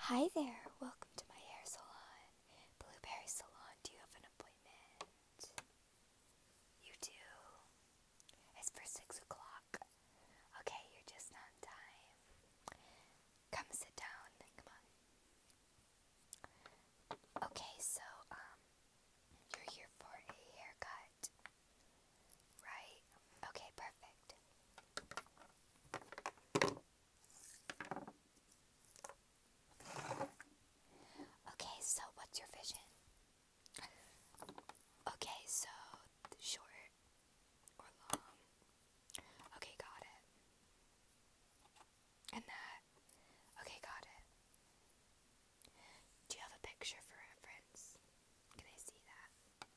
Hi there, welcome to my hair salon, Blueberry Salon. Do you have an appointment? You do? It's for 6 o'clock. Okay, you're just on time. Come sit down. Come on. Okay, so, you're here for a haircut, right? Okay, perfect. Okay, so what's your vision? Okay, so short or long? Okay, got it. And that? Okay, got it. Do you have a picture for reference? Can I see that?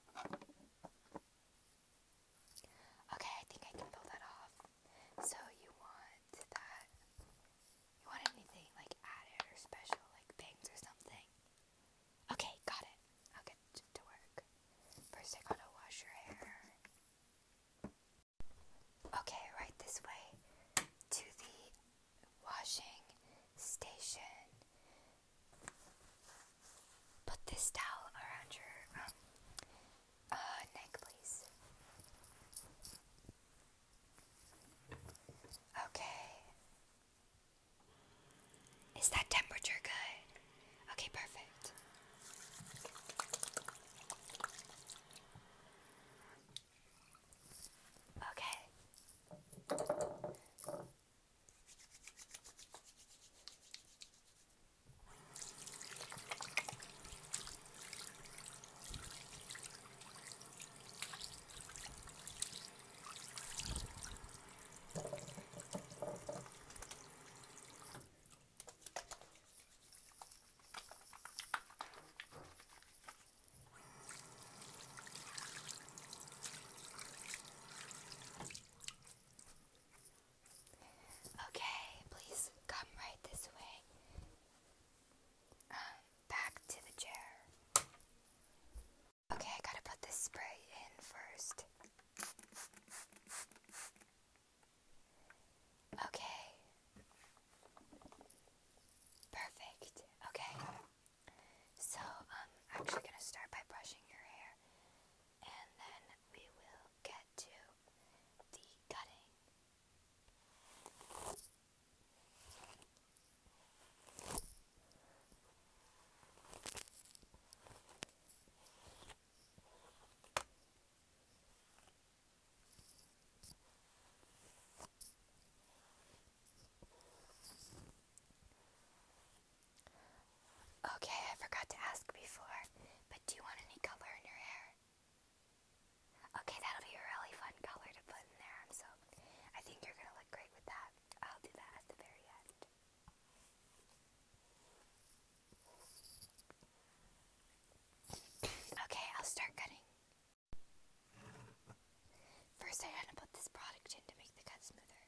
Okay, I think I can pull that off. So you want that? You want anything like added or special, like bangs or something? Okay, got it. I'll get to work. First, I gotta wash your hair. Okay, right this way to the washing station. Put this towel around your neck, please. Okay. Is that temperature good? Okay, perfect. Okay. Okay, please come right this way. Back to the chair. Okay, I gotta put this spray in first. Okay. Perfect. Okay. So, actually gonna start by brushing your hair, and then we will get to the cutting. Okay, I forgot to ask before, but do you want any color in your hair? Okay, that'll be a really fun color to put in there. I think you're gonna look great with that. I'll do that at the very end. Okay, I'll start cutting. First, I had to put this product in to make the cut smoother.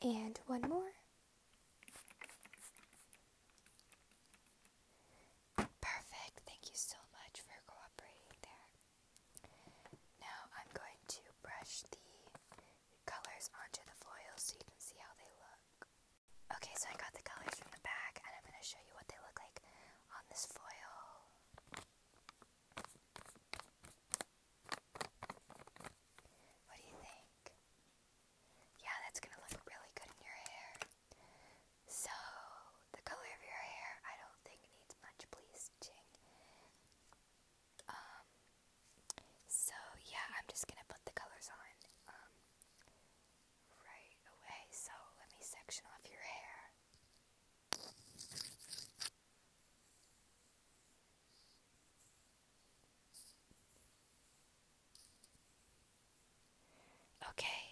And one more. Perfect. Thank you so much for cooperating there. Now I'm going to brush the colors onto the foil so you can see how they look. Okay, so I got the colors from the back and I'm going to show you what they look like on this foil. What do you think? Yeah, that's going to look really good in your hair. So, the color of your hair I don't think needs much bleaching. So yeah, I'm just going to put the colors on right away. So let me section off your hair. Okay,